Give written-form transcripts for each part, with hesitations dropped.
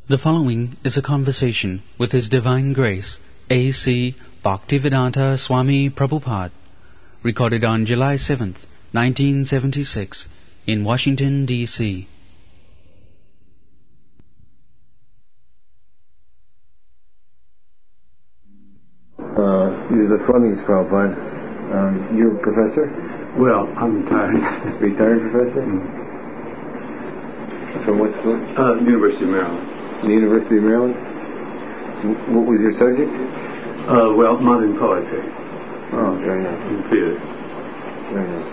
The following is a conversation with His Divine Grace, A.C. Bhaktivedanta Swami Prabhupada, recorded on July 7th, 1976, in Washington, D.C. These are the Flemings, Prabhupada. You're a professor? Well, I'm retired. Retired professor? From what school? University of Maryland. The University of Maryland? What was your subject? Well, modern poetry. Oh, very nice. And theater. Very nice.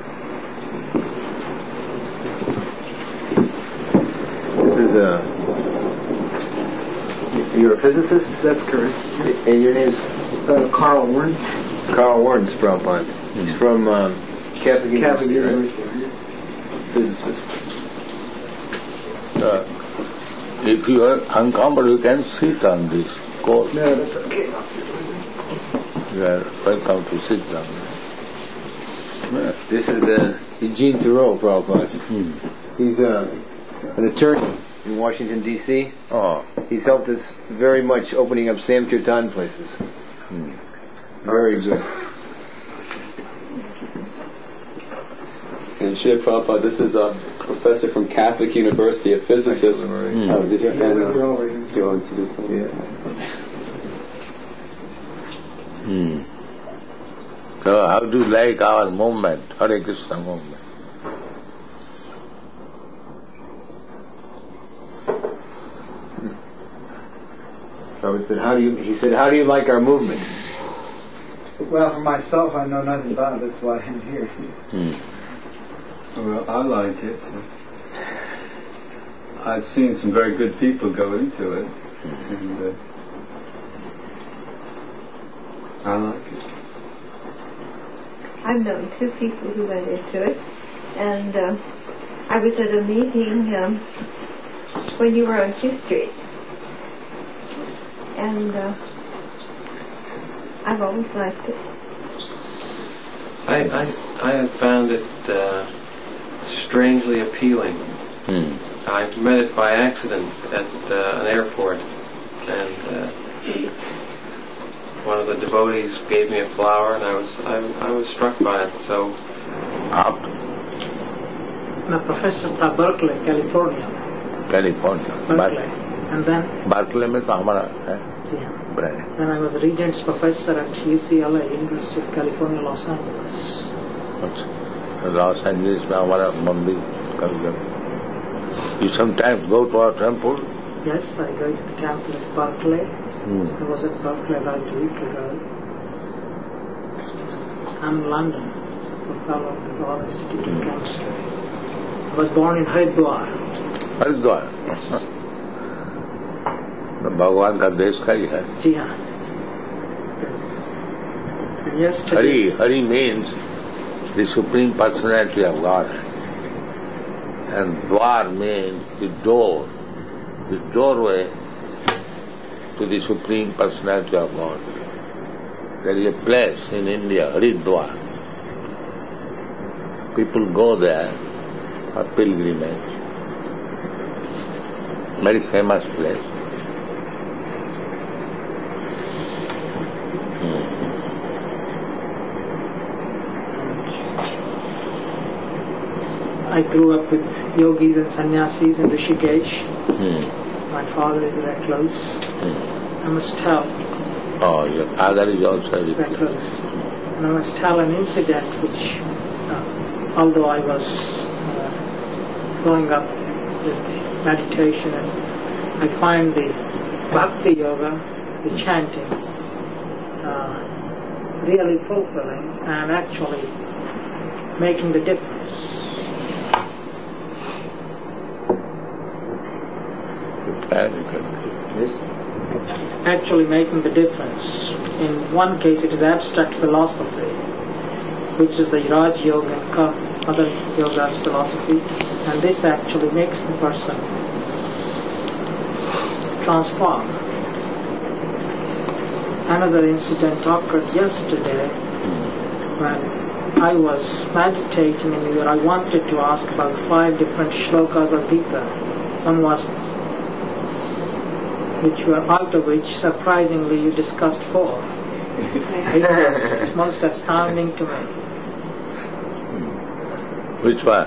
This is you're a physicist? That's correct. And your name's Carl Warren. Carl Warren, Prabhupada. He's from Catholic University, University. Physicist. If you are uncomfortable, you can sit on this court. No, that's okay. You are welcome to sit down. This is Eugene Thoreau, Prabhupada. He's an attorney in Washington, D.C. Oh. He's helped us very much opening up Sankirtan places. Very good. And Shri Prabhupada, this is a professor from Catholic University, a physicist. Did you want to do something? Yeah. So how do you like our movement, Hare Krishna movement? So he said, how do you like our movement? Well, for myself, I know nothing about it. That's why I'm here. Well, I like it. I've seen some very good people go into it, and I like it. I've known two people who went into it, and I was at a meeting when you were on Q Street, and I've always liked it. I have found it strangely appealing. I met it by accident at an airport, and one of the devotees gave me a flower, and I was struck by it. So, I'm a professor at Berkeley, California. Berkeley, and then Berkeley means hamara hai. Yeah. Then I was Regents Professor at UCLA, University of California, Los Angeles. Los Angeles में हमारा मंदिर कर गया. You sometimes go to our temple? Yes, I go to the temple at Berkeley. I was at Berkeley about a week ago. I'm in London, a fellow of the Royal Institute of Chemistry. I was born in Haridwar. Haridwar? Yes. भगवान का देश का ही है. जी हाँ. And yesterday. Hari means the Supreme Personality of God. And Dwar means the door, the doorway to the Supreme Personality of God. There is a place in India, Haridwar. People go there for pilgrimage. Very famous place. I grew up with yogis and sannyasis in Rishikesh. My father is very close. I must tell. Oh, your father is also very close. And I must tell an incident which, although I was growing up with meditation, and I find the bhakti yoga, the chanting, really fulfilling and actually making the difference. Yes. Actually making the difference. In one case it is abstract philosophy, which is the Raj Yoga and other yoga's philosophy, and this actually makes the person transform. Another incident occurred yesterday when I was meditating and I wanted to ask about 5 different shlokas of Gita. One was out of which, surprisingly, you discussed 4. It was most astounding to me. Which one?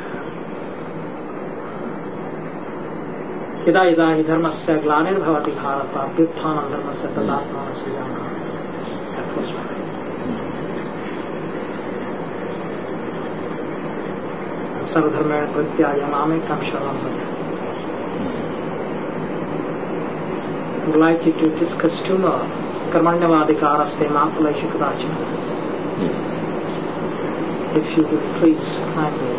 यदा यदा हि धर्मस्य ग्लानिर्भवति भारत अभ्युत्थानं धर्मस्य तदात्मानं सृजामि. That was right. सर्वधर्मेण परित्याज्य मामेकं शरणं Vraj. I would like you to discuss 2 more. Karmanyavadikaraste ma phaleshu kadachana. If you would please kindly.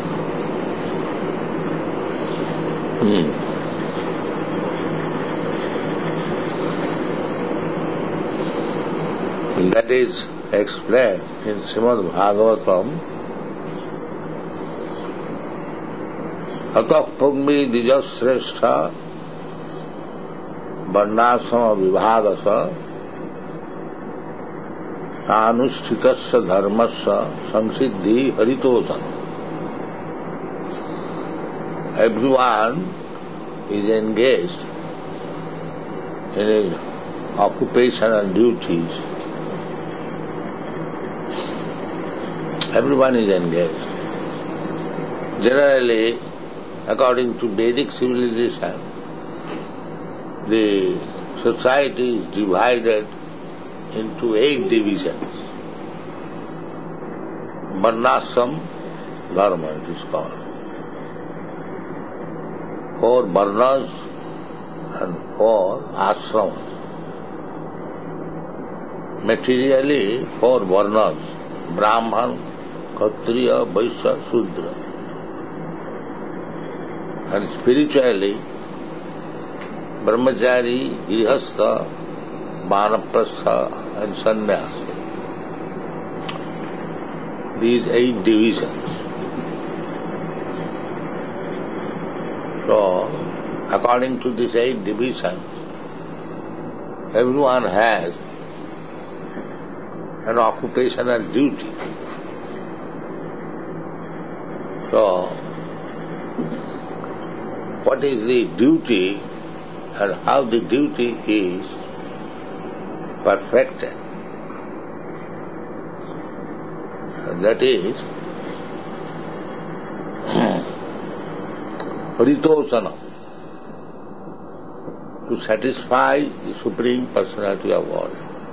That is explained in Srimad Bhagavatam. Atah pugmi dijasrestha varnasama vibhagasa anushthitasya dharmasya samsiddhi haritosana. Everyone is engaged in his occupation and duties. Everyone is engaged. Generally, according to Vedic civilization, the society is divided into 8 divisions. Varnasam dharma it is called. 4 varnas and 4 ashramas. Materially, 4 varnas: Brahman, Kshatriya, Vaishya, Shudra. And spiritually, Brahmachari, Grihastha, Vanaprastha and Sannyasa. These 8 divisions. So, according to these 8 divisions, everyone has an occupation and duty. So, what is the duty and how the duty is perfected? And that is Haritosana, to satisfy the Supreme Personality of God.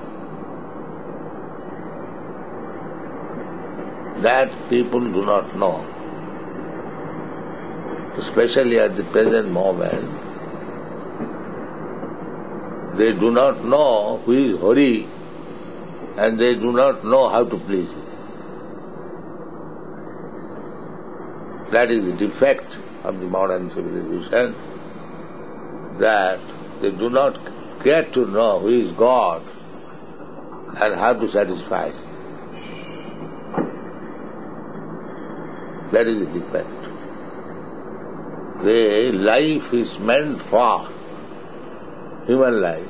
That people do not know. Especially at the present moment, they do not know who is Hari and they do not know how to please Him. That is the defect of the modern civilization, that they do not get to know who is God and how to satisfy Him. That is the defect. The life is meant for, human life,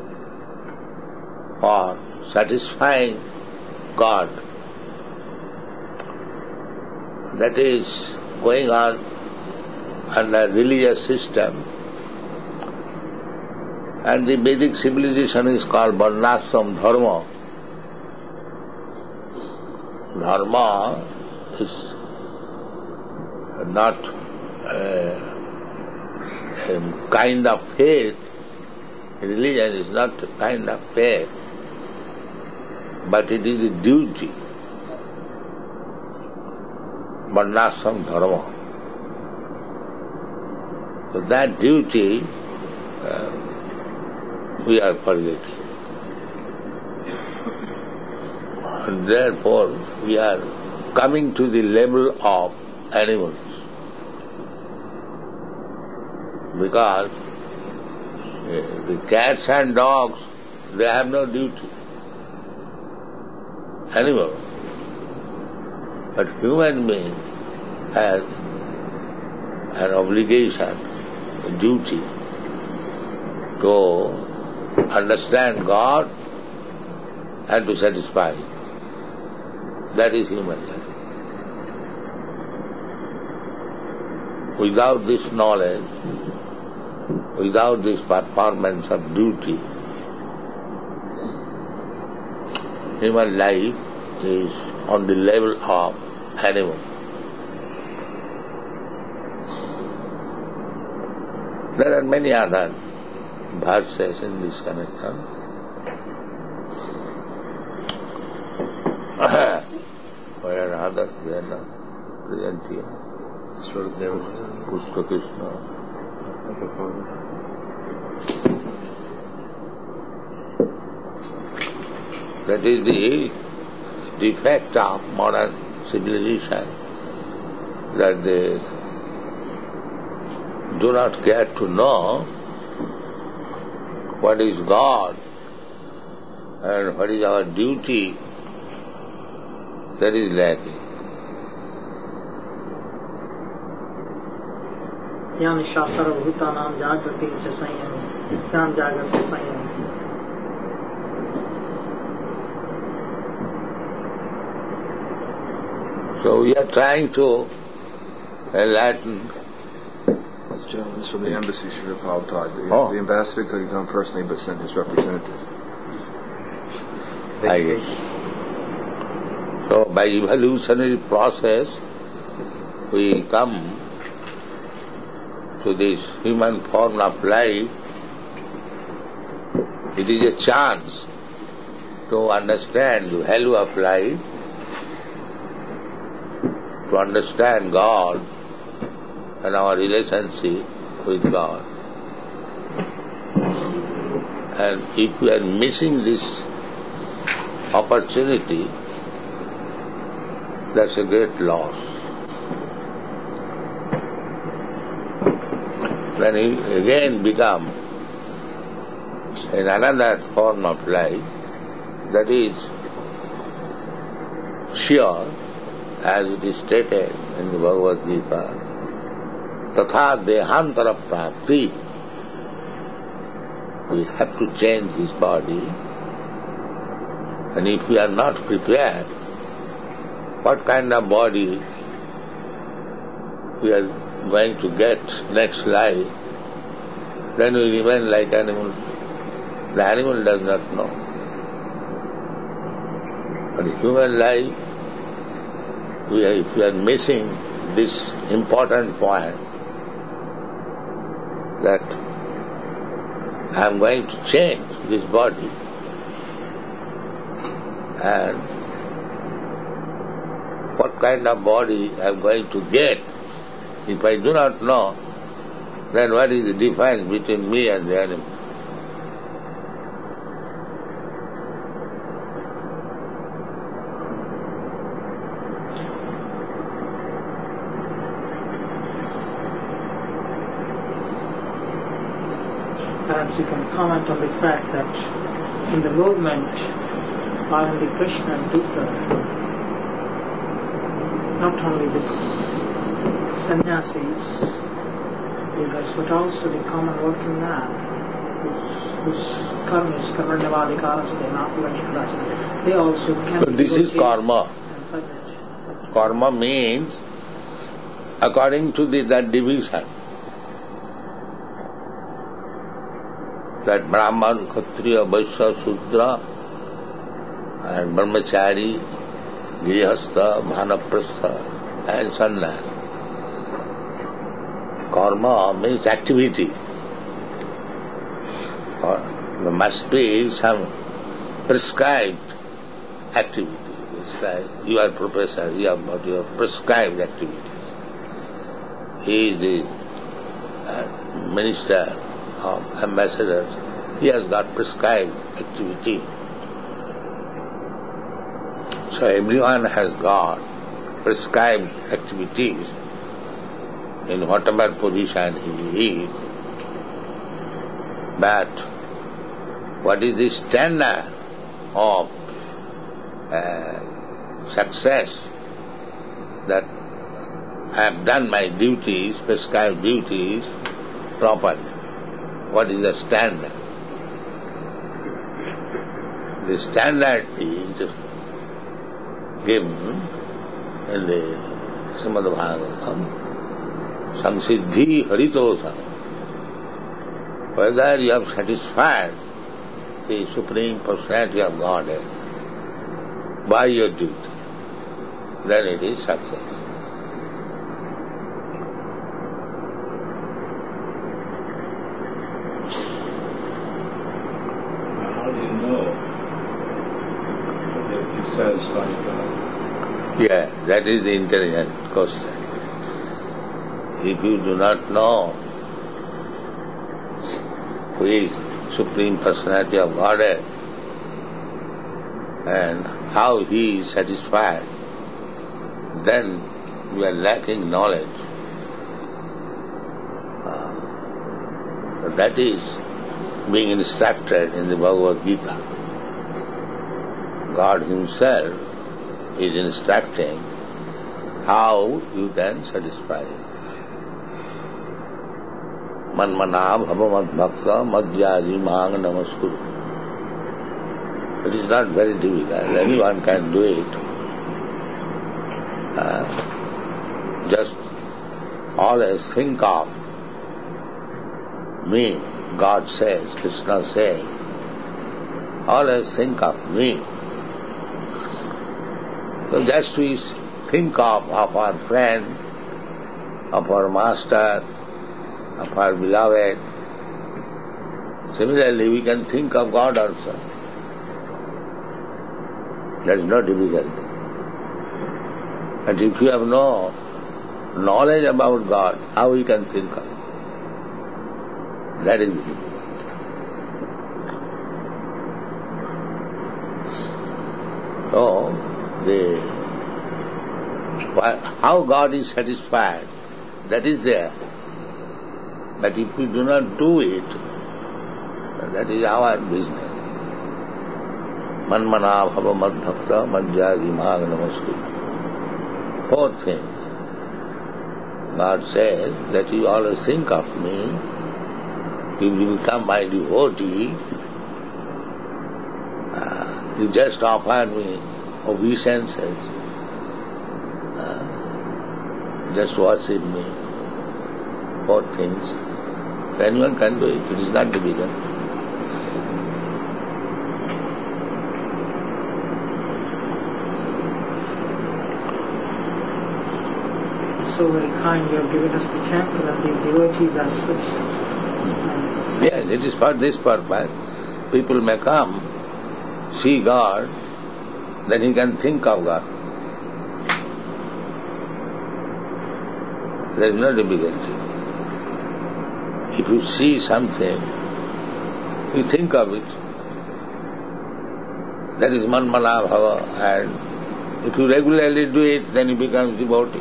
for satisfying God. That is going on under religious system. And the Vedic civilization is called Varnasam Dharma. Dharma is not a kind of faith. Religion is not a kind of faith, but it is a duty. Varnasam Dharma. So that duty we are forgetting. And therefore we are coming to the level of animals. Because the cats and dogs, they have no duty. Animal. But human being has an obligation, a duty to understand God and to satisfy Him. That is human life. Without this knowledge, without this performance of duty, human life is on the level of animal. There are many other verses in this connection. Where are others? They are not present here. Pushpa Krishna. That is the defect of modern civilization, that they do not care to know what is God and what is our duty. That is lacking. Yanisha sarvabhutanam jagrati chasayam sam jagrati sayam. So we are trying to enlighten. This gentleman is from the embassy, Srila Prabhupada. The ambassador could have gone personally but sent his representative. I guess. So by evolutionary process, we come to this human form of life. It is a chance to understand the value of life, to understand God and our relationship with God. And if we are missing this opportunity, that's a great loss. Then we again become in another form of life that is sure, as it is stated in the Bhagavad Gita, tatha dehantara prapti. We have to change this body, and if we are not prepared, what kind of body we are going to get next life, then we remain like animal. The animal does not know. But human life, if we are missing this important point, that I am going to change this body, and what kind of body I am going to get, if I do not know, then what is the difference between me and the animal? Perhaps you can comment on the fact that in the movement, not only Krishna and Buddha, not only the sannyasis, but also the common working man, whose karma is karmanyavadikaraste, not they also can. So this is karma. Karma means according to that division, that Brahman, Kshatriya, Vaishya, Shudra, and Brahmachari, Grihastha, Vanaprastha, and Sannyas. Karma means activity. There must be some prescribed activity. It's like you are professor, you have got your prescribed activities. He is the minister of ambassadors. He has got prescribed activity. So everyone has got prescribed activities in whatever position he is. But what is the standard of success, that I have done my duties, prescribed duties properly? What is the standard? The standard is given in the Srimad Bhagavatam, Samsiddhi Haritosana. whether you have satisfied the Supreme Personality of Godhead by your duty, then it is success. How do you know if you satisfy God? Yeah, that is the intelligent question. If you do not know who is Supreme Personality of Godhead and how He is satisfied, then you are lacking knowledge. That is being instructed in the Bhagavad Gita. God Himself is instructing how you can satisfy Him. Manmana bhava madbhakta madhyaji mang namaskuru. It is not very difficult. Anyone can do it. Just always think of me, God says, Krishna says. Always think of me. So just we think of our friend, of our master, of our beloved. Similarly, we can think of God also. There is no difficulty. But if you have no knowledge about God, how we can think of it? That is the difficulty. So, how God is satisfied, that is there. But if we do not do it, that is our business. Manmana bhava madbhakta madhyaji mang namaskuru. 4 things. God says that you always think of me. If you become my devotee, you just offer me obeisances, just worship me. 4 things. Anyone can do it. It is not difficult. So very kind, you have given us the temple and these devotees are such... Yes, it is for this purpose. People may come, see God, then he can think of God. There is no difficulty. If you see something, you think of it. That is manmana bhava, and if you regularly do it, then you become devotee.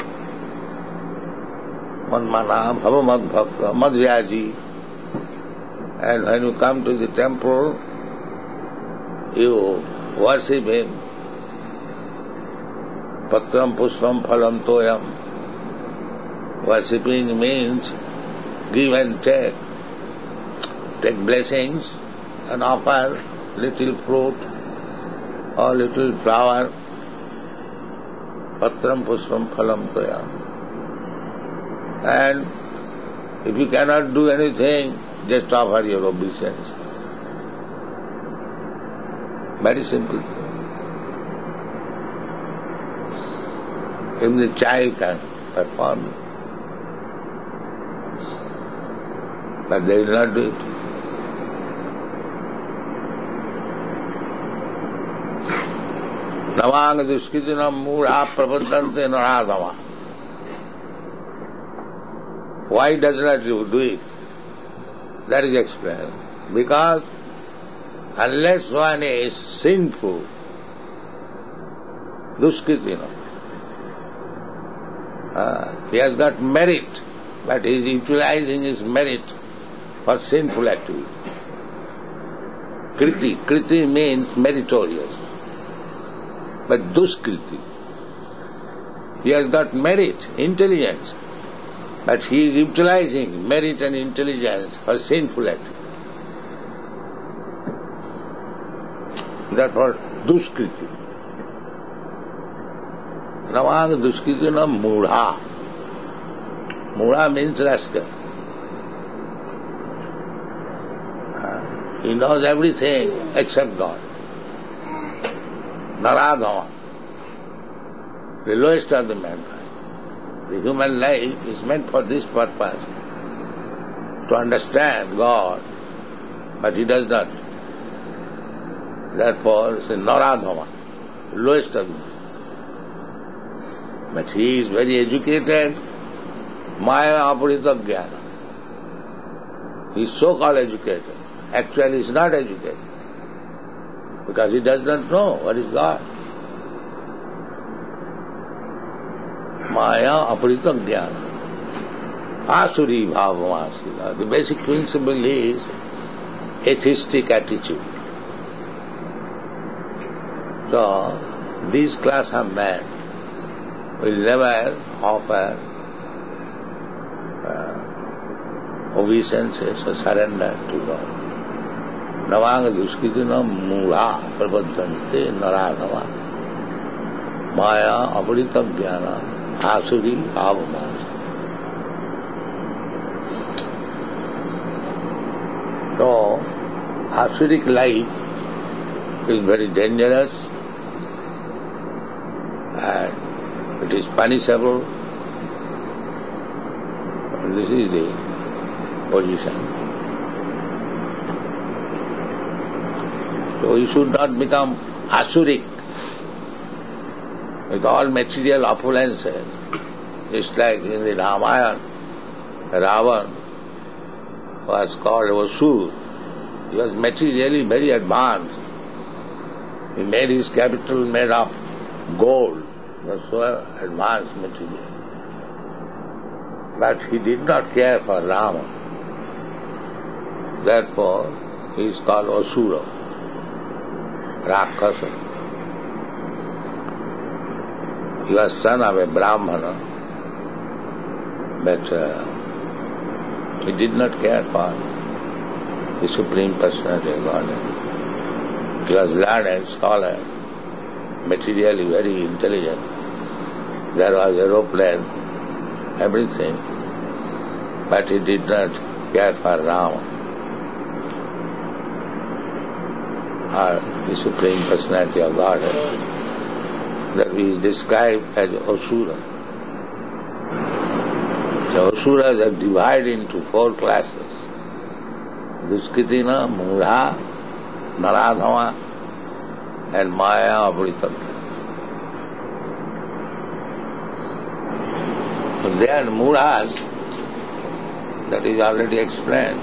Manmana bhava madbhakta madhyaji. And when you come to the temple, you worship Him. Patram pushpam phalam toyam. Worshipping means give and take. Take blessings and offer little fruit or little flower. Patram pushpam phalam toyam. And if you cannot do anything, just offer your obeisance. Very simple. Even the child can perform it. But they will not do it. Navang duskitinam mura prabhadante naradama. Why does not you do it? That is explained. Because unless one is sinful, duskitina, he has got merit, but he is utilizing his merit for sinful activity. Kriti means meritorious. But duskriti, he has got merit, intelligence, but he is utilizing merit and intelligence for sinful activity. Therefore, duskriti. Navang duskritina mudha. Mudha means rascal. He knows everything except God. Naradhama, the lowest of the mankind. The human life is meant for this purpose, to understand God, but he does not. Therefore, it's a Naradhama, the lowest of them. But he is very educated, Maya Aparita Jnana. He is so-called educated. Actually, he is not educated, because he does not know what is God. Maya Aparita Jnana. Asuri Bhavamasi. The basic principle is atheistic attitude. So, this class of men will never offer obeisances or surrender to God. Navanga duskritina mula prabodhante naradhava maya aparita jnana asuri bhavamasi. So, asuric life is very dangerous and it is punishable. This is the position. So you should not become asuric with all material opulences. Just like in the Ramayana, Ravan was called Asur. He was materially very advanced. He made his capital made of gold. It was so advanced material. But he did not care for Rama. Therefore, he is called Asura, Rakkhasa. He was son of a Brahmana, but he did not care for the Supreme Personality of Godhead. He was learned, scholar, materially very intelligent. There was aeroplane, everything, but he did not care for Rama or the Supreme Personality of Godhead. That is described as Asura. So Asuras are divided into 4 classes: Duskritina, Mudha, Naradhama, and Maya Aparita. So they are Mudhas, that is already explained.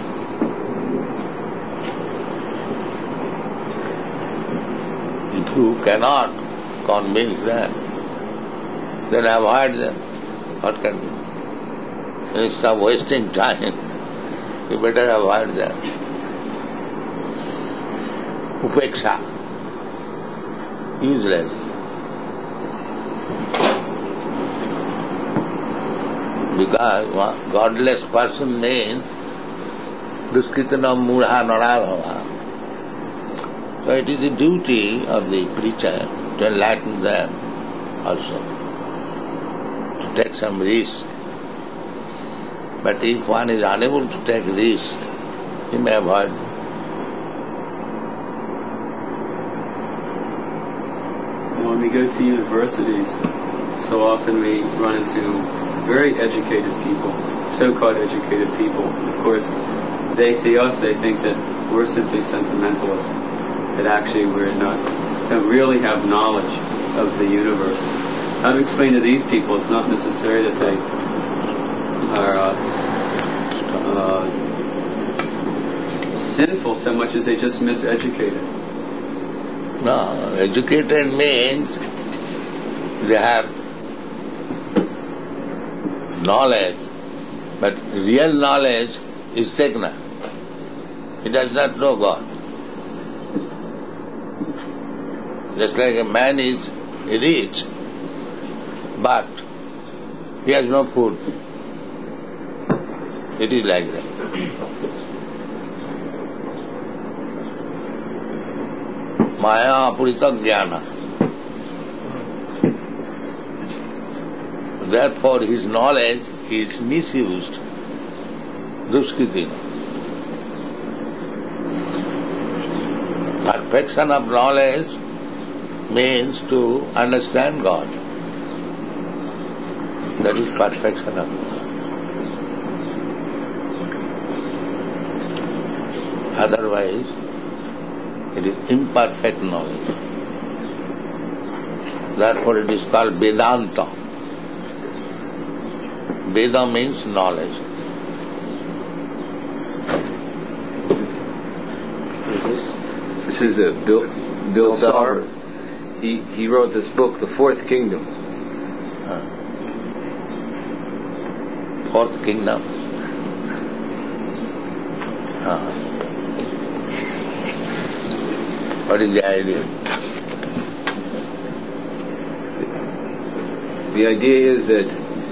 If you cannot convince them, then avoid them. What can you do? Instead of wasting time, you better avoid them. Upeksha, useless. Because godless person means Duskritana Mudha Naradhava. So it is the duty of the preacher to enlighten them also, to take some risk. But if one is unable to take risk, he may avoid it. When we go to universities, so often we run into very educated people, so-called educated people. Of course, they see us, they think that we're simply sentimentalists, that actually don't really have knowledge of the universe. How to explain to these people it's not necessary that they are sinful so much as they just miseducated. No, educated means they have knowledge, but real knowledge is Tekna. He does not know God. Just like a man is rich, but he has no food. It is like that. Maya Apurita Jnana. Therefore his knowledge is misused. Duskritina. Perfection of knowledge means to understand God. That is perfection of knowledge. Otherwise, it is imperfect knowledge. Therefore it is called Vedanta. Veda means knowledge. This is Bill Sauer. He wrote this book, The Fourth Kingdom. Fourth Kingdom. What is the idea? The idea is that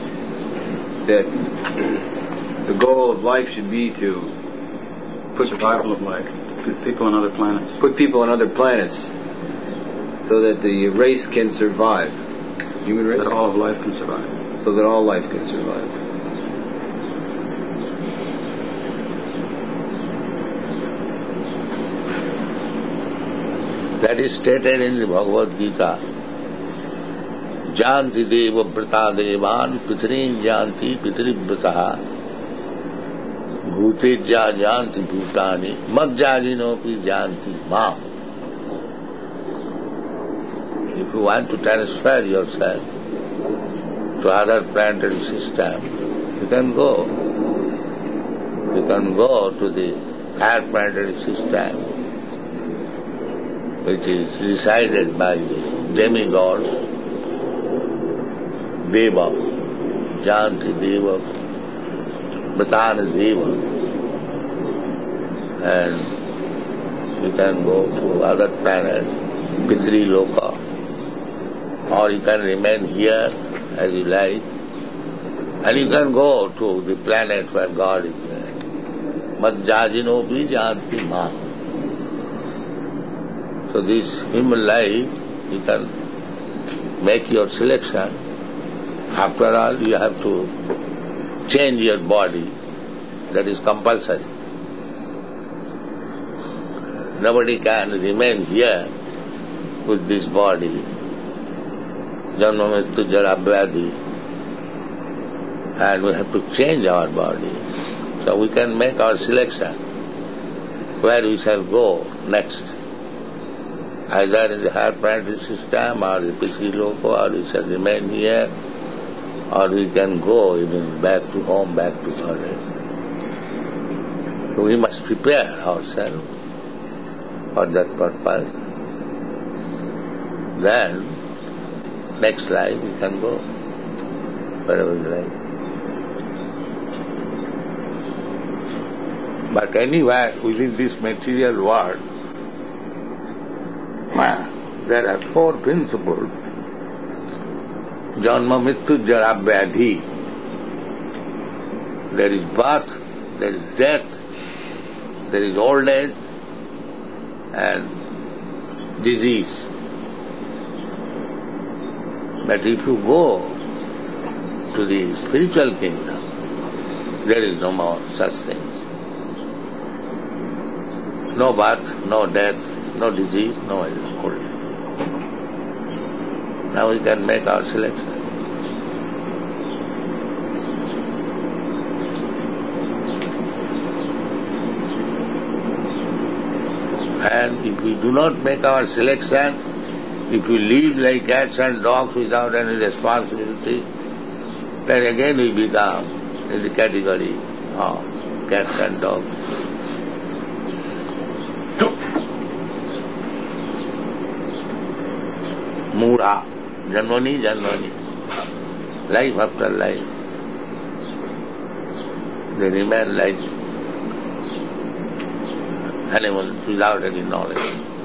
the goal of life should be to put survival of life. Put people on other planets. Put people on other planets so that the race can survive. Human race? That all of life can survive. So that all life can survive. That is stated in the Bhagavad Gita. Janti deva vrata devan pitrin janti pitrivrataha bhutejja janti bhutani madjajinopi janti mam. If you want to transfer yourself to other planetary system, you can go. You can go to the higher planetary system, which is decided by the demigods, Deva, Janti Deva, Bhatana Deva, and you can go to other planets, Pitri Loka, or you can remain here as you like, and you can go to the planet where God is there. Madjajinopi Janti Ma. So this human life, you can make your selection. After all, you have to change your body. That is compulsory. Nobody can remain here with this body. Janma Mrityu Jara Vyadhi. And we have to change our body. So we can make our selection where we shall go next. Either in the higher planetary system or the Pitri Loka, or we shall remain here, or we can go even back to home, back to God. So we must prepare ourselves for that purpose. Then, next life we can go wherever we like. But anywhere within this material world, there are four principles. Janma Mrityu Jara Vyadhi. There is birth, there is death, there is old age and disease. But if you go to the spiritual kingdom, there is no more such things. No birth, no death, no disease, no old age. Now we can make our selection. And if we do not make our selection, if we live like cats and dogs without any responsibility, then again we become in the category of cats and dogs. Mura, Janmani, life after life. They remain like animals without any knowledge.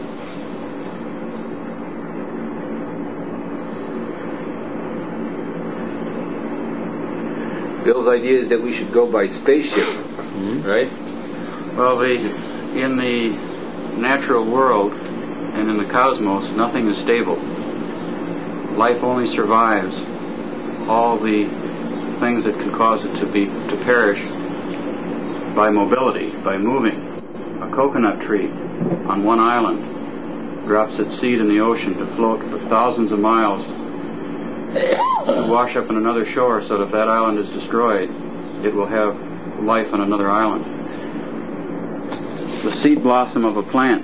Bill's idea is that we should go by spaceship, right? Well, in the natural world and in the cosmos, nothing is stable. Life only survives all the things that can cause it to perish by mobility, by moving. A coconut tree on one island drops its seed in the ocean to float for thousands of miles to wash up on another shore, so that if that island is destroyed, it will have life on another island. The seed blossom of a plant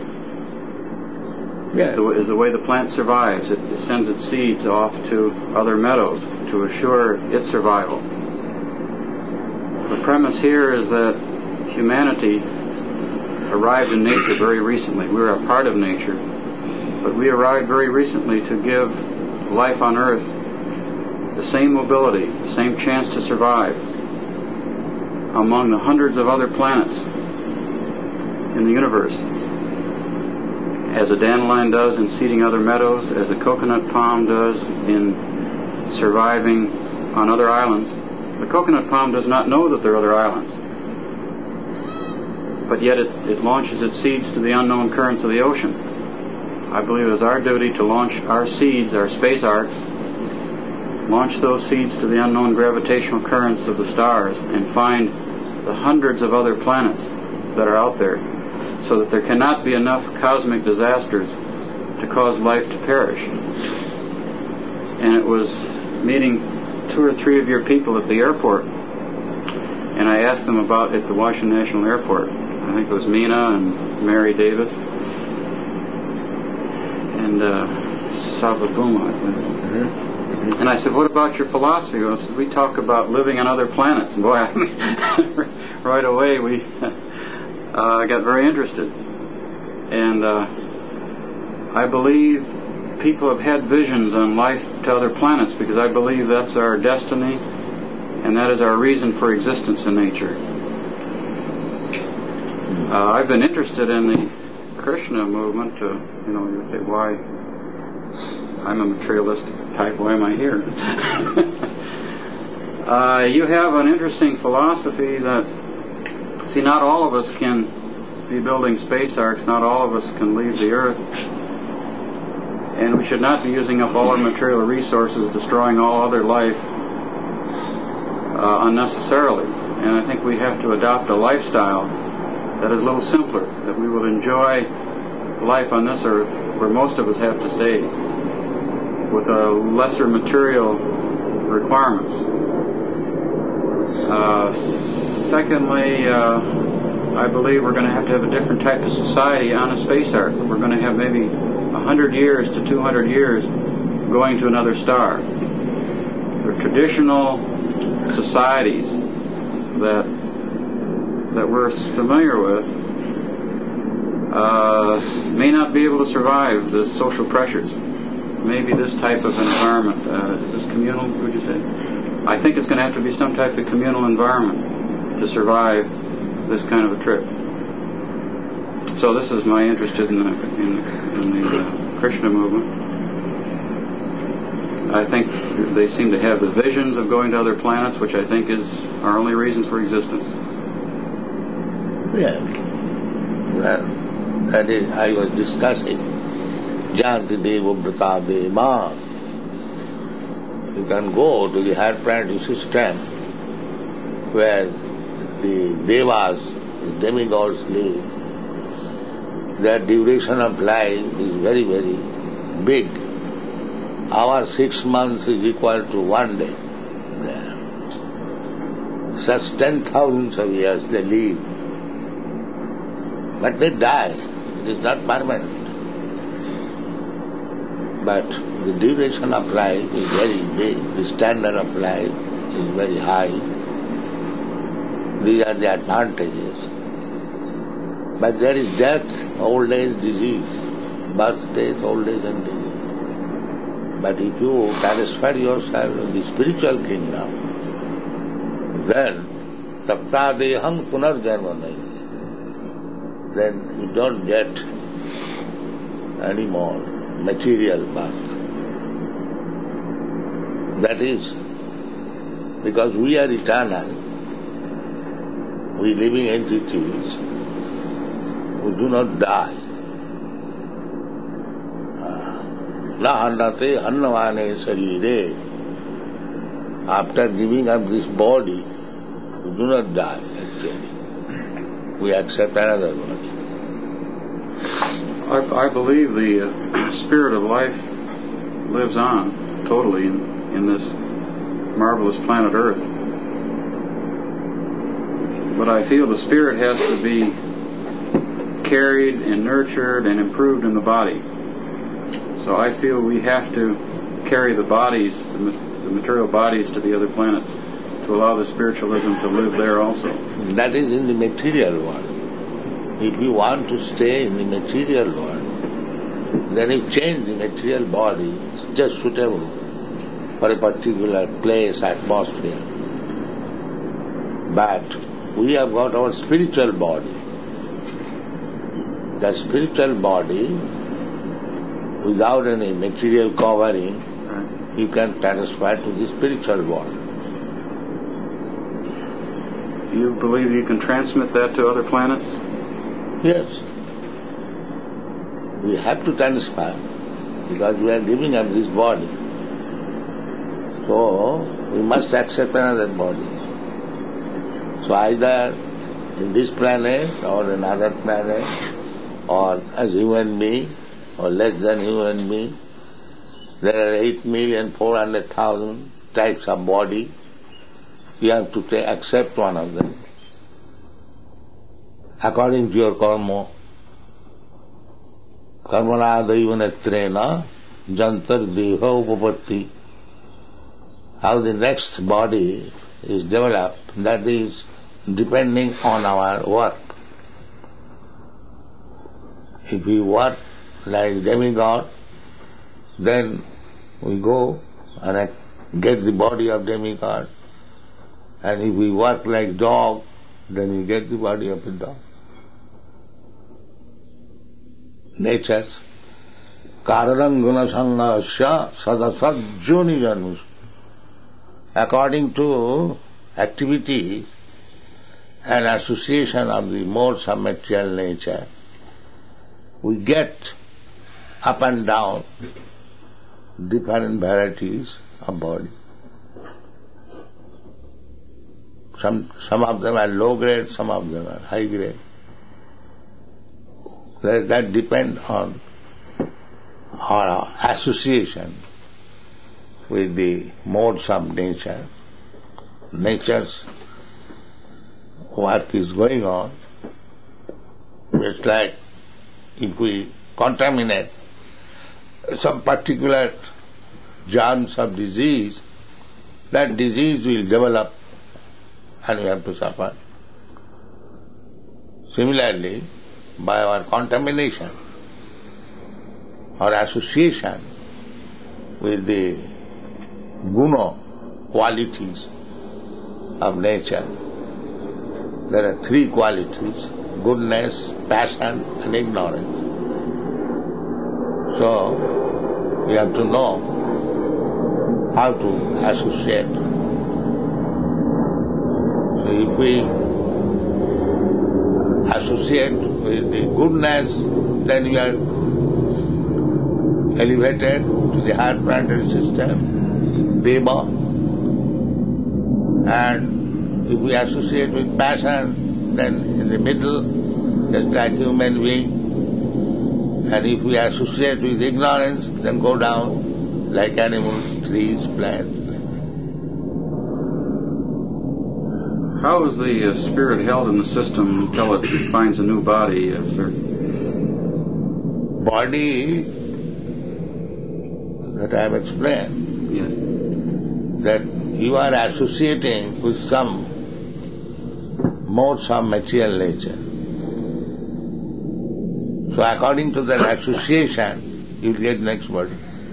is the way the plant survives. It sends its seeds off to other meadows to assure its survival. The premise here is that humanity arrived in nature very recently. We were a part of nature, but we arrived very recently to give life on Earth the same mobility, the same chance to survive among the hundreds of other planets in the universe, as a dandelion does in seeding other meadows, as a coconut palm does in surviving on other islands. The coconut palm does not know that there are other islands, but yet it launches its seeds to the unknown currents of the ocean. I believe it is our duty to launch our seeds, our space arcs, launch those seeds to the unknown gravitational currents of the stars and find the hundreds of other planets that are out there, so that there cannot be enough cosmic disasters to cause life to perish. And it was meeting 2 or 3 of your people at the airport, and I asked them about at the Washington National Airport. I think it was Mina and Mary Davis and Savabuma. And I said, what about your philosophy? I said, we talk about living on other planets. And boy, right away we got very interested. And I believe people have had visions on life to other planets, because I believe that's our destiny and that is our reason for existence in nature. I've been interested in the Krishna movement. You say, why? I'm a materialistic type. Why am I here? You have an interesting philosophy that, see, not all of us can be building space arcs. Not all of us can leave the Earth. And we should not be using up all our material resources, destroying all other life unnecessarily. And I think we have to adopt a lifestyle that is a little simpler, that we will enjoy life on this Earth, where most of us have to stay, with lesser material requirements. Secondly, I believe we're going to have a different type of society on a space arc. We're going to have maybe 100 years to 200 years going to another star. The traditional societies that we're familiar with may not be able to survive the social pressures. Maybe this type of environment, is this communal, would you say? I think it's going to have to be some type of communal environment to survive this kind of a trip. So this is my interest in the Krishna movement. I think they seem to have the visions of going to other planets, which I think is our only reason for existence. Yeah. Well, that is, I was discussing Janti Deva Brata Deva. You can go to the higher planetary system where the Devas, the demigods live. Their duration of life is very, very big. Our 6 months is equal to 1 day. Yeah. Such 10,000s of years they live. But they die. It is not permanent. But the duration of life is very big. The standard of life is very high. These are the advantages. But there is death, old age, disease, birth, death, old age and disease. But if you satisfy yourself in the spiritual kingdom, then taptadeham punarjanma nahi. Then you don't get any more material birth. That is because we are eternal. We living entities who do not die. Na hannate hannavane sarire. After giving up this body, we do not die actually. We accept another body. I believe the spirit of life lives on totally in this marvelous planet Earth. But I feel the spirit has to be carried and nurtured and improved in the body. So I feel we have to carry the bodies, the material bodies, to the other planets to allow the spiritualism to live there also. That is in the material world. If you want to stay in the material world, then you change the material body. It's just suitable for a particular place, atmosphere. But we have got our spiritual body. That spiritual body, without any material covering, you can transfer to the spiritual world. You believe you can transmit that to other planets? Yes. We have to transfer because we are living in this body. So, we must accept another body. So either in this planet or another planet, or as human being or less than human being, there are 8,400,000 types of body. You have to accept one of them according to your karma. Karmana daivanetrena jantar deha upapatti. How the next body is developed, that is depending on our work. If we work like demigod, then we go and get the body of demigod. And if we work like dog, then we get the body of a dog. Nature's karananguna sangasya sadasad joni janus. According to activity and association of the modes of material nature, we get up and down different varieties of body. Some of them are low grade, some of them are high grade. That depends on our association with the modes of nature. Nature's work is going on. It's like if we contaminate some particular germs of disease, that disease will develop and we have to suffer. Similarly, by our contamination or association with the guna qualities of nature, there are three qualities: goodness, passion and ignorance. So, we have to know how to associate. So if we associate with the goodness, then we are elevated to the higher planetary system, Deva. And if we associate with passion, then in the middle, just like human being. And if we associate with ignorance, then go down like animals, trees, plants. How is the spirit held in the system until it finds a new body, sir? Body that I have explained. Yes. That you are associating with some modes of material nature. So according to that association, you will get next body.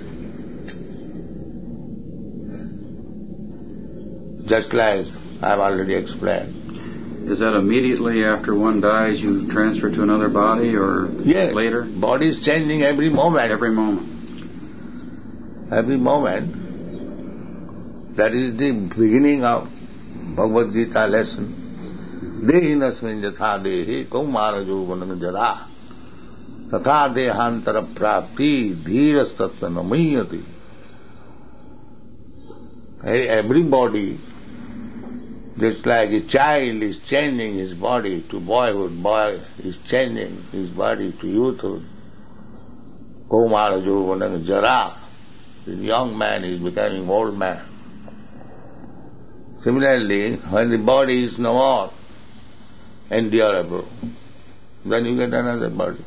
Just like I have already explained. Is that immediately after one dies you transfer to another body, or later? Body is changing every moment. Every moment. Every moment. That is the beginning of Bhagavad Gita lesson. Dehinasmin jatha dehi kaumara jovanam jara tatha dehantara prapti dhirastatva namayati. Everybody, just like a child is changing his body to boyhood, boy is changing his body to youthhood, Kaumara Jovanam Jara. The young man is becoming old man. Similarly, when the body is no more endurable, then you get another body.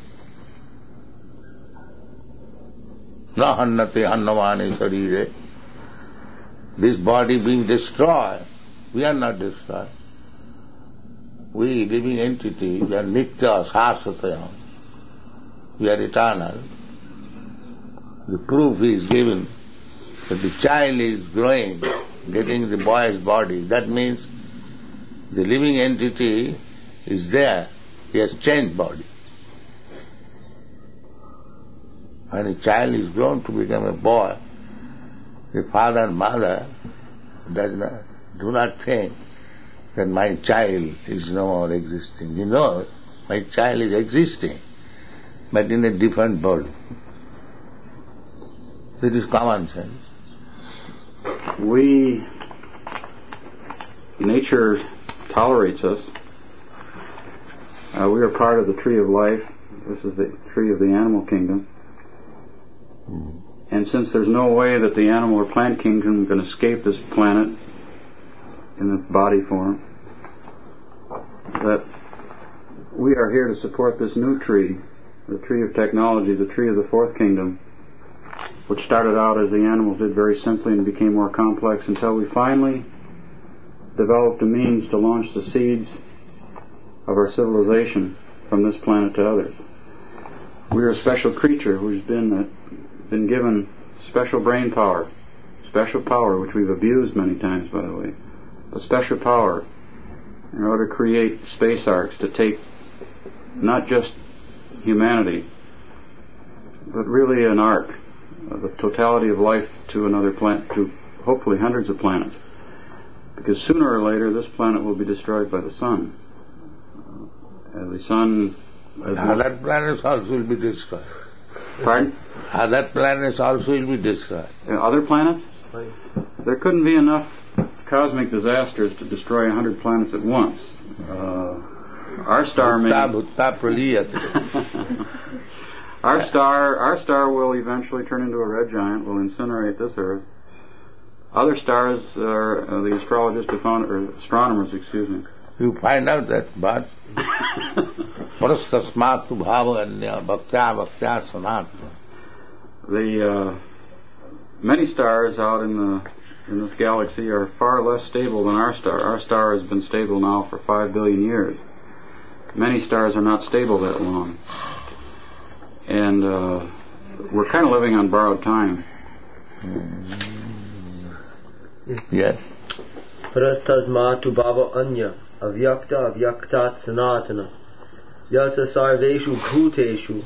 Na hannate annamane sarire. This body being destroyed, we are not destroyed. We, living entities, we are nitya sasatayam. We are eternal. The proof is given that the child is growing, getting the boy's body. That means the living entity is there. He has changed body. When a child is grown to become a boy, the father and mother do not think that my child is no more existing. He knows my child is existing, but in a different body. It is common sense. Nature tolerates us. We are part of the tree of life. This is the tree of the animal kingdom. And since there's no way that the animal or plant kingdom can escape this planet in the body form, that we are here to support this new tree, the tree of technology, the tree of the fourth kingdom, which started out as the animals did very simply and became more complex until we finally developed a means to launch the seeds of our civilization from this planet to others. We are a special creature who's been given special brain power, special power, which we've abused many times, by the way, but special power in order to create space arcs to take not just humanity, but really an arc of the totality of life to another planet, to hopefully hundreds of planets. Because sooner or later this planet will be destroyed by the sun. The sun... Other planets also will be destroyed. Pardon? Other planets also will be destroyed. Other planets? There couldn't be enough cosmic disasters to destroy 100 planets at once. Our star may... Our star will eventually turn into a red giant, will incinerate this Earth. Other stars are the astrologists have found, or astronomers, excuse me. You find out that, but parastasmatu bhavanya bhaktya sanatana. The many stars out in this galaxy are far less stable than our star. Our star has been stable now for 5 billion years. Many stars are not stable that long. And we're kind of living on borrowed time. Yes. Parastasmatu bhava anya avyakta avyaktat sanatana yasa sarveshu bhuteshu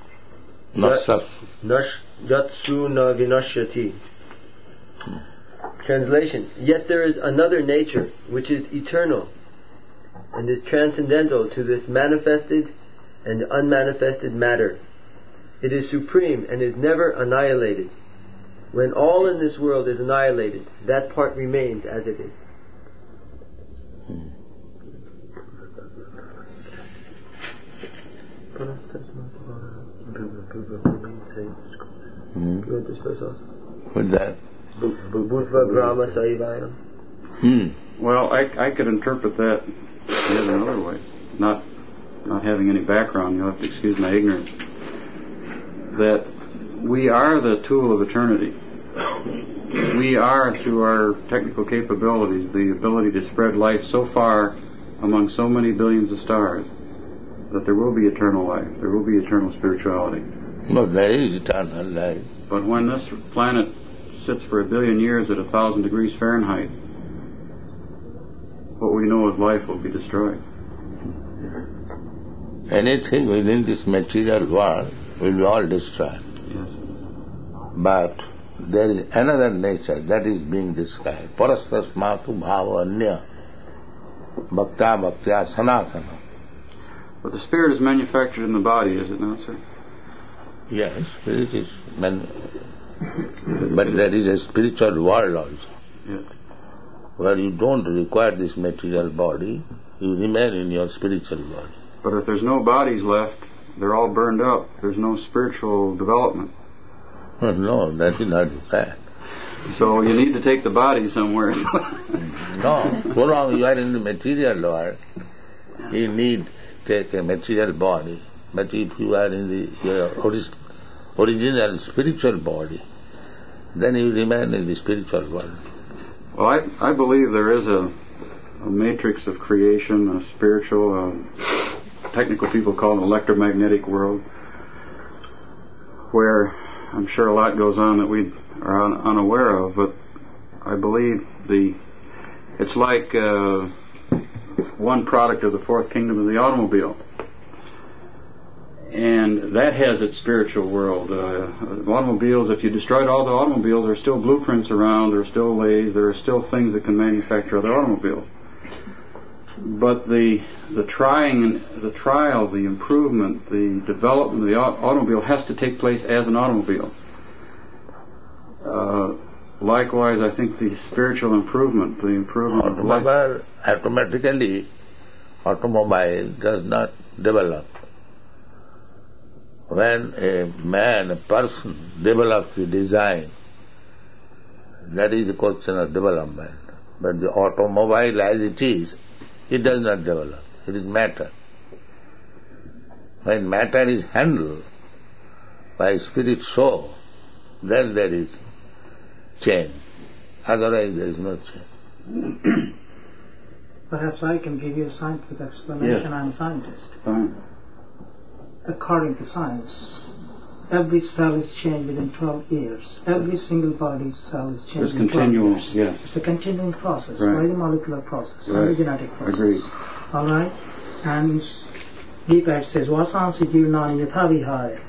yatsu na vinashyati. Translation: Yet there is another nature which is eternal and is transcendental to this manifested and unmanifested matter. It is supreme and is never annihilated. When all in this world is annihilated, that part remains as it is. You want this verse also? What's that? Well, I could interpret that in another way. Not having any background, you'll have to excuse my ignorance. That we are the tool of eternity. We are, through our technical capabilities, the ability to spread life so far among so many billions of stars that there will be eternal life, there will be eternal spirituality. No, there is eternal life. But when this planet sits for 1 billion years at 1,000 degrees Fahrenheit, what we know as life will be destroyed. Anything within this material world will be all destroyed. Yes. But there is another nature that is being described. Parastasmatu bhava anya bhaktya sanatana. But the spirit is manufactured in the body, is it not, sir? Yes, spirit is but there is a spiritual world also. Yes. Where you don't require this material body, you remain in your spiritual body. But if there's no bodies left they're all burned up. There's no spiritual development. No, that is not the fact. So you need to take the body somewhere. No, so long you are in the material world, you need to take a material body. But if you are in the original spiritual body, then you remain in the spiritual world. Well, I believe there is a matrix of creation, a spiritual, technical people call it an electromagnetic world, where I'm sure a lot goes on that we are unaware of, but I believe it's like one product of the fourth kingdom of the automobile. And that has its spiritual world. Automobiles, if you destroyed all the automobiles, there are still blueprints around, there are still lathes, there are still things that can manufacture other automobiles. But the trial, the improvement, the development of the automobile has to take place as an automobile. Likewise, I think the spiritual improvement, the improvement of life. Automobile does not develop. When a person develops the design, that is a question of development. But the automobile as it is, it does not develop. It is matter. When matter is handled by spirit soul, then there is change. Otherwise there is no change. Perhaps I can give you a scientific explanation. Yes. I'm a scientist. Fine. According to science, every cell is changed within 12 years. Every single body cell is changed within 12 years. Yes. It's a continuing process, right. By the molecular process, right. And the genetic process. Agreed. All right? And Gita says, Vasansi Jivnani Yathavihaya.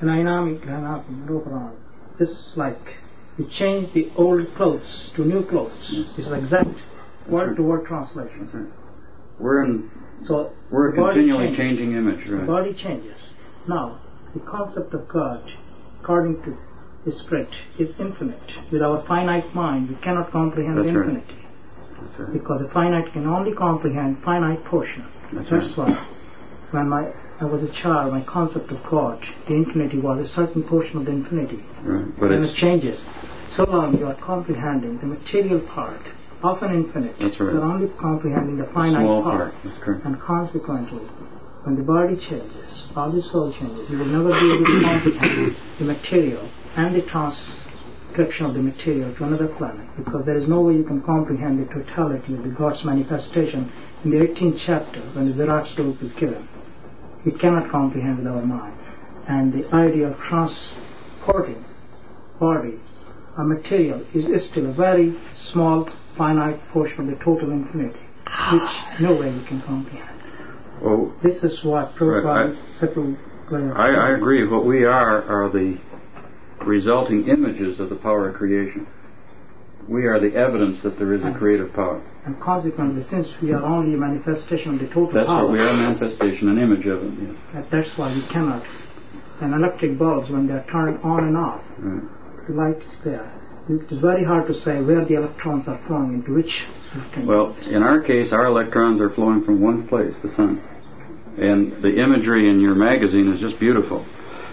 This is like you change the old clothes to new clothes. Yes. It's an exact word-to-word translation. Right. We're a continually changing image. Right? The body changes. Now, the concept of God, according to the Spirit, is infinite. With our finite mind, we cannot comprehend the infinity. Right. Because the finite can only comprehend finite portion. That's why, when I was a child, my concept of God, the infinity was a certain portion of the infinity. Right. But it changes. So long you are comprehending the material part, often infinite. That's right. You're only comprehending the finite small part. That's correct. And consequently, when the body changes, or the soul changes, you will never be able to comprehend the material and the transcription of the material to another planet, because there is no way you can comprehend the totality of the God's manifestation in the 18th chapter when the Virat Swarup is given. We cannot comprehend with our mind. And the idea of transporting body or material is still a very small, finite portion of the total infinity, which no way we can comprehend. Well, this is what Prabhupada settled. I agree. What we are the resulting images of the power of creation. We are the evidence that there is a creative power. And consequently, since we are only a manifestation of the total that's power... That's what we are, a manifestation, an image of it. Yes. That's why we cannot... And electric bulbs, when they are turned on and off, right. The light is there. It is very hard to say where the electrons are flowing, into which... Well, in our case, our electrons are flowing from one place, the sun. And the imagery in your magazine is just beautiful.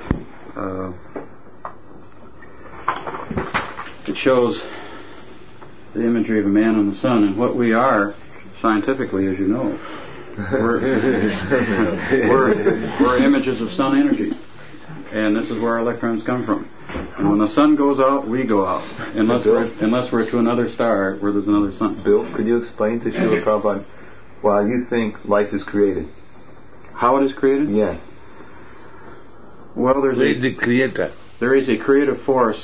It shows the imagery of a man on the sun, and what we are, scientifically, as you know, we're images of sun energy. And this is where our electrons come from. And when the sun goes out, we go out. Unless we're to another star where there's another sun. Bill, could you explain to Srila Prabhupada why you think life is created? How it is created? Yes. Well, who is the creator? There is a creative force.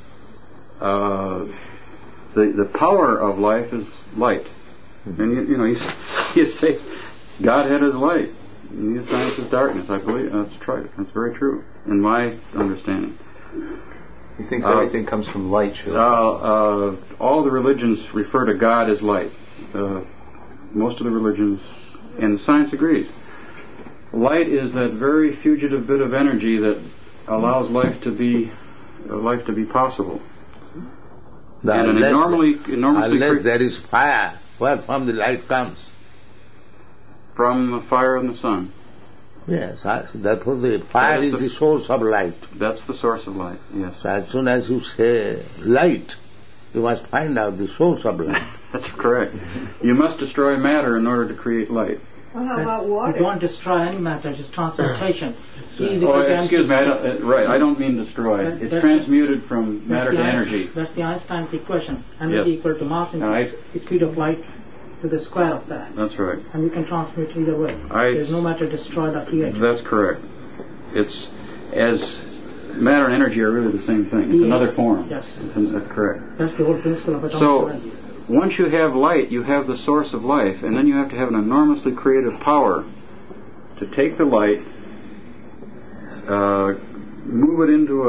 The power of life is light. And you say Godhead is light. And science is darkness. I believe that's true. That's very true in my understanding. He thinks everything comes from light. All the religions refer to God as light. Most of the religions, and science agrees. Light is that very fugitive bit of energy that allows life to be possible. And unless there is fire, where from the light comes? From the fire in the sun. Yes, therefore the fire is the source of light. That's the source of light, yes. So as soon as you say light, you must find out the source of light. That's correct. You must destroy matter in order to create light. Well, how about water? You don't destroy any matter, it's transmutation. Excuse me, I don't mean destroy. It's transmuted from matter to energy. That's the Einstein's equation. Energy equal to mass into the speed of light to the square of that. That's right. And you can transmute either way. There's no matter destroyed or created. That's correct. It's as matter and energy are really the same thing. It's another form. Yes. That's correct. That's the whole principle of atomic energy. So, once you have light, you have the source of life, and then you have to have an enormously creative power to take the light, move it into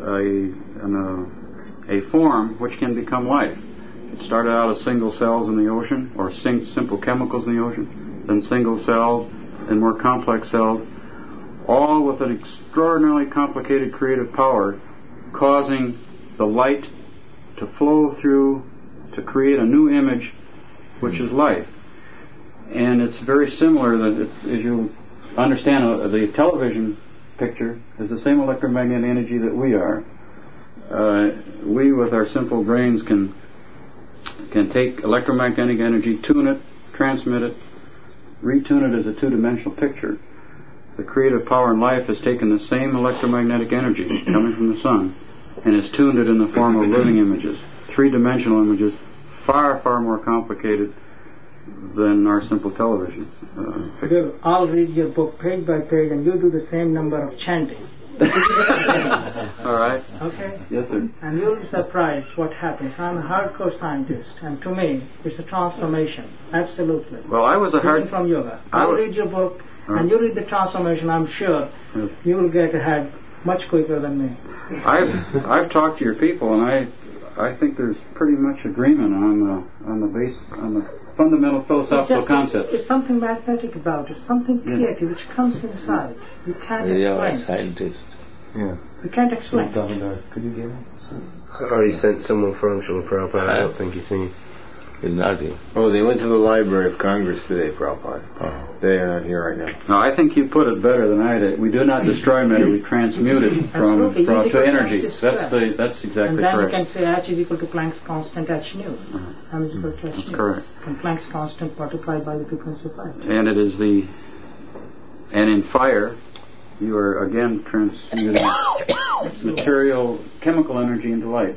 a form which can become life. It started out as single cells in the ocean, or simple chemicals in the ocean, then single cells, and more complex cells, all with an extraordinarily complicated creative power, causing the light to flow through to create a new image, which is life. And it's very similar, as you understand, the television picture is the same electromagnetic energy that we are. We, with our simple brains, can take electromagnetic energy, tune it, transmit it, retune it as a two-dimensional picture. The creative power in life has taken the same electromagnetic energy coming from the sun and has tuned it in the form of living images, three-dimensional images, far, far more complicated than our simple television. I'll read your book page by page and you do the same number of chanting. All right. Okay? Yes, sir. And you'll be surprised what happens. I'm a hardcore scientist, and to me, it's a transformation. Absolutely. Well, I was from yoga. I'll read your book, and you read the transformation. I'm sure you will get ahead much quicker than me. I've talked to your people, and I think there's pretty much agreement on the fundamental philosophical concept. There's something magnetic about it, something creative which comes inside. You can't explain. Scientist. Yeah. You can't explain. Could you give him? Or he sent someone from Srila Prabhupada. I don't think he's seen. He's not here. Oh, they went to the Library of Congress today, Prabhupada. They are not here right now. No, I think you put it better than I did. We do not destroy matter; we transmute it from to energy. That's exactly correct. And then you can say H is equal to Planck's constant H nu. M is equal to H That's nu. correct. And Planck's constant multiplied by the frequency of light. And it is and in fire, you are again transmuting material, chemical energy into light.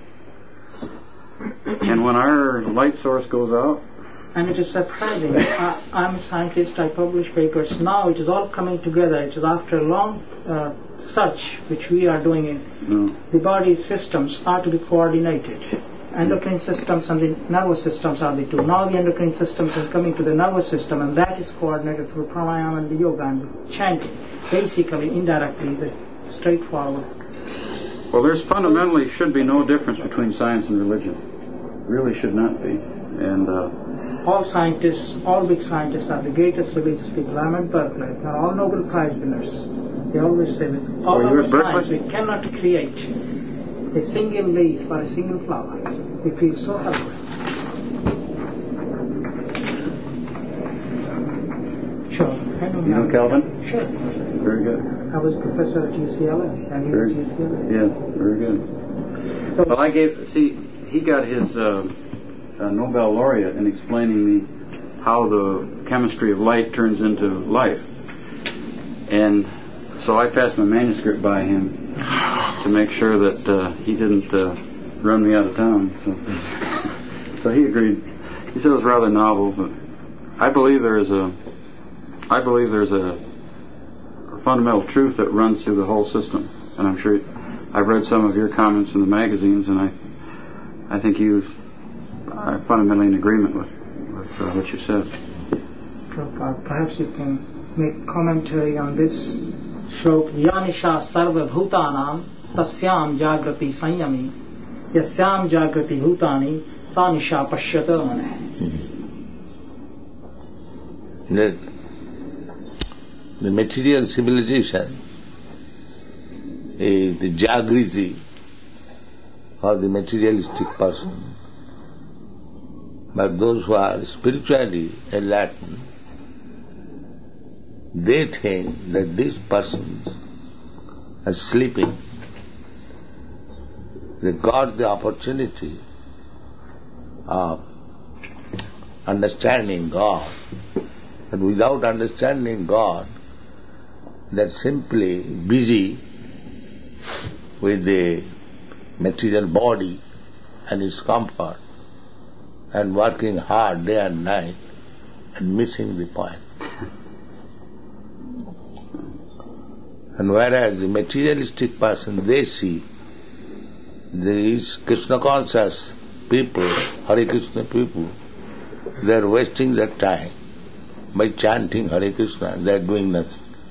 And when our light source goes out... And it is surprising. I'm a scientist, I publish papers. Now it is all coming together. It is after a long search, which we are doing the body systems are to be coordinated. Endocrine systems and the nervous systems are the two. Now the endocrine systems is coming to the nervous system, and that is coordinated through pranayama and the yoga and the chanting. Basically, indirectly, is a straightforward. Well, there's fundamentally should be no difference between science and religion. Really should not be. And all scientists, all big scientists are the greatest religious people. I'm at Berkeley. They're all Nobel Prize winners. They always say that all our science, we cannot create a single leaf or a single flower. We feel so helpless. Sure. You know Calvin? Sure. Very good. I was professor at UCLA. And he was at UCLA. Yes, very good. So, well, he got his Nobel laureate in explaining how the chemistry of light turns into life. And so I passed my manuscript by him to make sure that he didn't run me out of town. So he agreed. He said it was rather novel, but I believe there's a fundamental truth that runs through the whole system. And I'm sure I've read some of your comments in the magazines, and I think you are fundamentally in agreement with what you said. Perhaps you can make commentary on this shlok. Yanisha sarva bhutanam tasyam jagrati sanyami yasyam jagrati bhutani sanisha pashyata mane. The material civilization is the Jagriti or the materialistic person. But those who are spiritually enlightened, they think that these persons are sleeping. They got the opportunity of understanding God. But without understanding God, they're simply busy with the material body and its comfort and working hard day and night and missing the point. And whereas the materialistic person, they see these Krishna conscious people, Hare Krishna people, they are wasting their time by chanting Hare Krishna, they are doing nothing.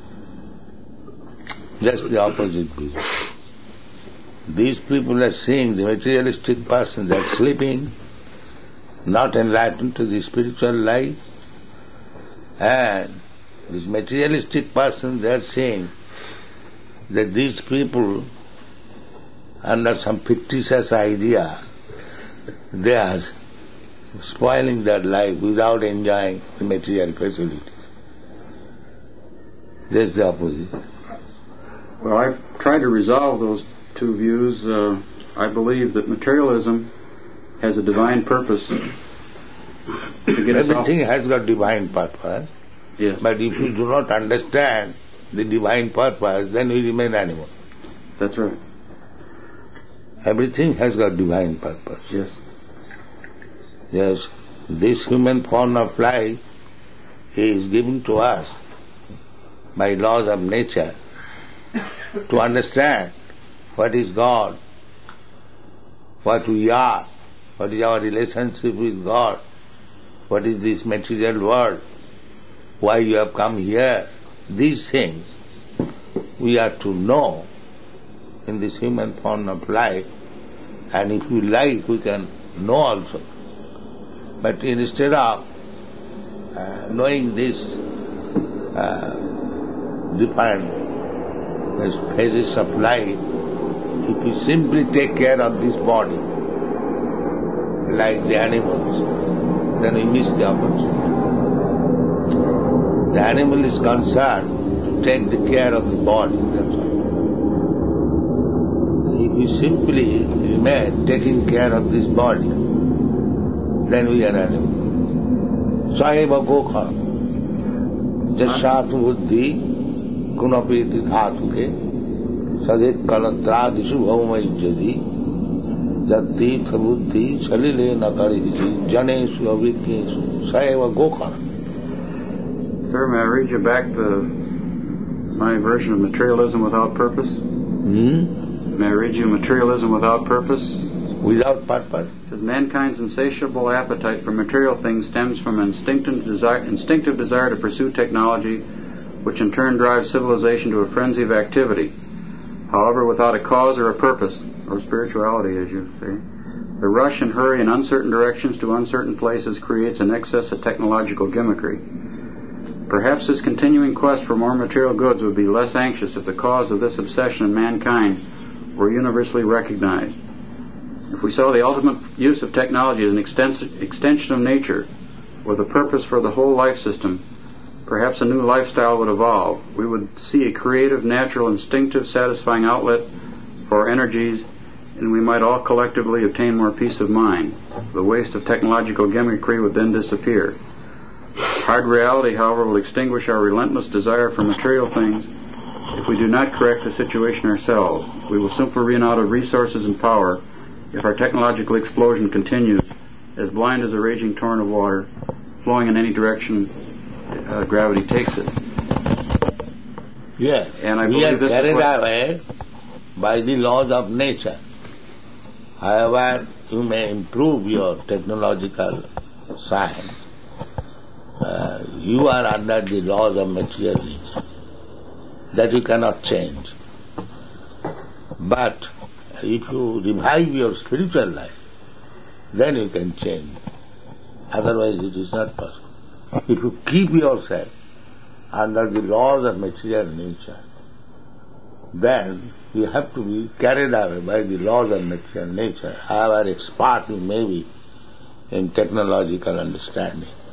Just the opposite view. These people are seeing the materialistic person, they are sleeping, not enlightened to the spiritual life, and this materialistic person, they are seeing that these people, under some fictitious idea, they are spoiling their life without enjoying the material facilities. That's the opposite. Well, I've tried to resolve those two views. I believe that materialism has a divine purpose to get us Everything has got divine purpose. Yes. But if you do not understand the divine purpose, then we remain animal. That's right. Everything has got divine purpose. Yes. Yes, this human form of life is given to us by laws of nature to understand what is God, what we are, what is our relationship with God, what is this material world, why you have come here. These things we are to know in this human form of life, and if we like we can know also. But instead of knowing this different phases of life, if we simply take care of this body like the animals, then we miss the opportunity. The animal is concerned to take the care of the body. If we simply remain taking care of this body, then we are animal. Saheba gokha jashat buddhi gunapiti dhatuke sadek kalatradisu bhaumai jadi jatitha buddhi salile nakarihi janesu avikyesu saheba gokha. Sir, may I read you back my version of materialism without purpose? May I read you materialism without purpose? Without purpose. It says, mankind's insatiable appetite for material things stems from an instinctive desire to pursue technology, which in turn drives civilization to a frenzy of activity, however without a cause or a purpose, or spirituality, as you say. The rush and hurry in uncertain directions to uncertain places creates an excess of technological gimmickry. Perhaps this continuing quest for more material goods would be less anxious if the cause of this obsession in mankind were universally recognized. If we saw the ultimate use of technology as an extension of nature, with a purpose for the whole life system, perhaps a new lifestyle would evolve. We would see a creative, natural, instinctive, satisfying outlet for our energies, and we might all collectively obtain more peace of mind. The waste of technological gimmickry would then disappear. Hard reality, however, will extinguish our relentless desire for material things if we do not correct the situation ourselves. We will simply run out of resources and power if our technological explosion continues, as blind as a raging torrent of water, flowing in any direction gravity takes it. Yes, and I we believe are this carried away by the laws of nature. However, you may improve your technological science. You are under the laws of material nature. That you cannot change. But if you revive your spiritual life, then you can change. Otherwise it is not possible. If you keep yourself under the laws of material nature, then you have to be carried away by the laws of material nature, however expert you may be in technological understanding.